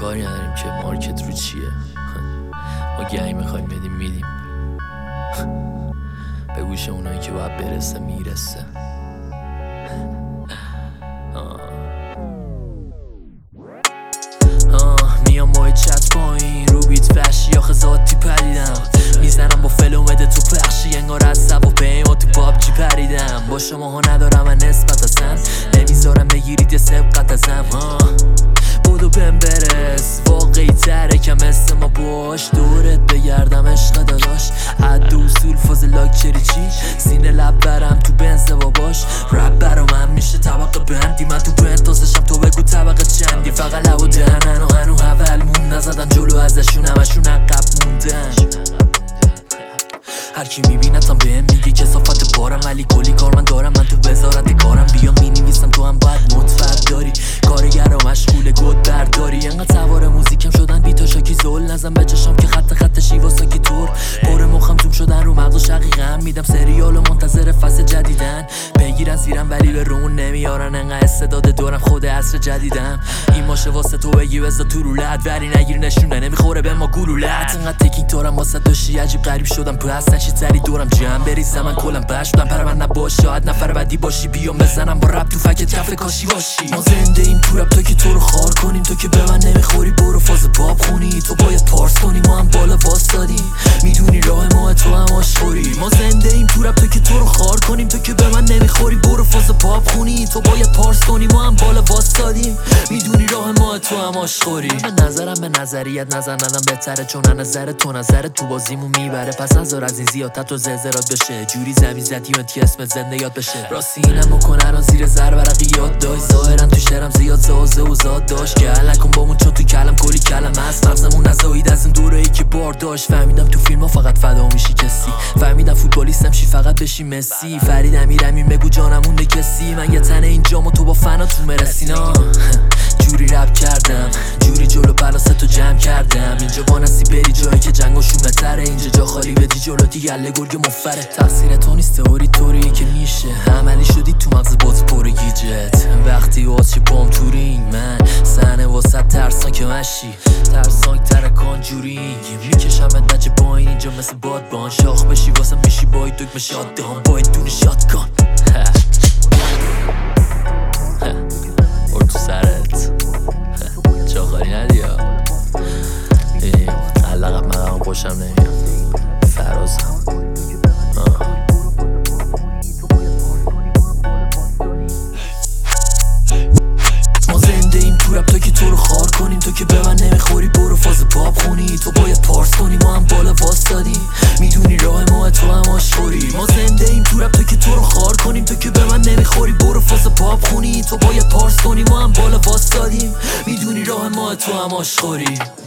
کاری نداریم که مارکت رو چیه. ما گنگ میخوایم بدیم میدیم به گوش اونایی که باید برسه میرسه. میام با چت پایین رو بیت فشی یا خزاتی پریدم، میزنم با فلومده تو پخشی انگار از سب و پیما تو پابجی پریدم. با شما ها ندارم من نسبت ازم، نمیذارم بگیرید یه سبقت ازم. بودو بهم برس واقعی تره کم مثل ما باش، دورت بگردم عشق داداش. عد اصول فاز لاکچری چی سینه لب برم تو بنز باباش. رب برا من میشه طبقه بندی، من تو بنتازشم تو بگو طبقه چندی. فقط لب و دهنن و هنو اول مون نزدن جلو ازشون همشون عقب موندن. هرکی میبینتم بهم میگه کثافت بارم، ولی کلی کار من دارم. من تو وزارت کارم بیا مینویسم تو هم باید نطفت داری. کارگر و مشغول گود برداری، انقدر سوار موزیکم شدن بیتا شاکی زل نزن به چشام که خط شیواسا کی طور پر مخم زوم شدن رو مغز و شقیقم. میدم سریال و منتظر فصل جدیدن بگیرن زیرم ولی به رون نمیارن. انقدر استعداد دارم خود عصر جدیدم. این ماشه واسه تو بگی بزا تو رولت ولی نگیر نشونه نمیخوره به ما گلولت. انقدر تکین دارم واسه داشی عجیب غریب شدم پس نشی سری دورم جمع بریزم. من کلم بشدم پر من نباش شاید نفر بعدی باشی بیام بزنم با رپ تو فکت کف کاشی باشی. ما زنده ایم تو رپ تا که تو رو خار کنیم، تو که به من نمیخوری برو فاز پاپ خونی. تو باید پارس کنی ما هم بالا واسادیم، میدونی راه ما تو هم آشخوری. ما زنده ایم تو رپ تا که تو رو خار کنیم، تو که به من نمیخوری برو فاز پاپ خونی. تو باید پارس کنی ما هم بالا واسادیم، میدونی راه ما تو هم آشخوری. به نظرم به نظریت نظر ندم بهتره، چون نظر تو بازیمون میبره. پس نظر از این زیادت و زلزلات بشه، جوری زمین زدی منتی اسمت زنده یاد بشه. راستی اینم کنن زیر زر ورقیات داشت، ظاهرا تو شعرم زیاد زازه و زاد داشت. گل نکن بامون چون تو کلم کلی کلم هست، مغزمون نزایید از این دوره‌ای که بار داشت. فهمیدم تو فیلم ها فقط فدا میشی کسی، فهمیدم فوتبالیستم شی فقط بشی مسی. فرید امیرمی بگو جانمون کسی، من یه تنه اینجام و تو با فنا تو مرسینا. جوری رپ کردم جوری جلو بلاستو جمع کردم، اینجا وانسی بری جایی که جنگ و شومتره. اینجا جا خالی بدی جلو دیگه گرگ مفره. تقصیر تو نیست تئوری طوریه که میشه، عملی شدی تو مغز باز پر گیجت. وقتی واسه پام تو رینگ من صحنه واسه ترسان که مشی ترسان ترکان جورینگ میکشمت نچه پایین اینجا مثل بادبان. شاخ بشی واسه میشی باید دکمه شاددان باید دونی شاد کن. برد تو سرت جا خالی ندی ها، علقم مقام خوشم نمیاد فرازم. ما زنده ایم تو رپ تا که تو رو خار کنیم، تو که به من نمیخوری برو فاز پاپ خونی. تو باید پارس کنی ما هم بالا واسادیم، میدونی راه ما تو هم آشخوری. ما زنده ایم تو رپ تا که تو رو خار کنیم، تو که به من نمیخوری برو فاز پاپ خونی. تو باید پارس کنی ما هم بالا واسادیم، میدونی راه ما تو هم آشخوری.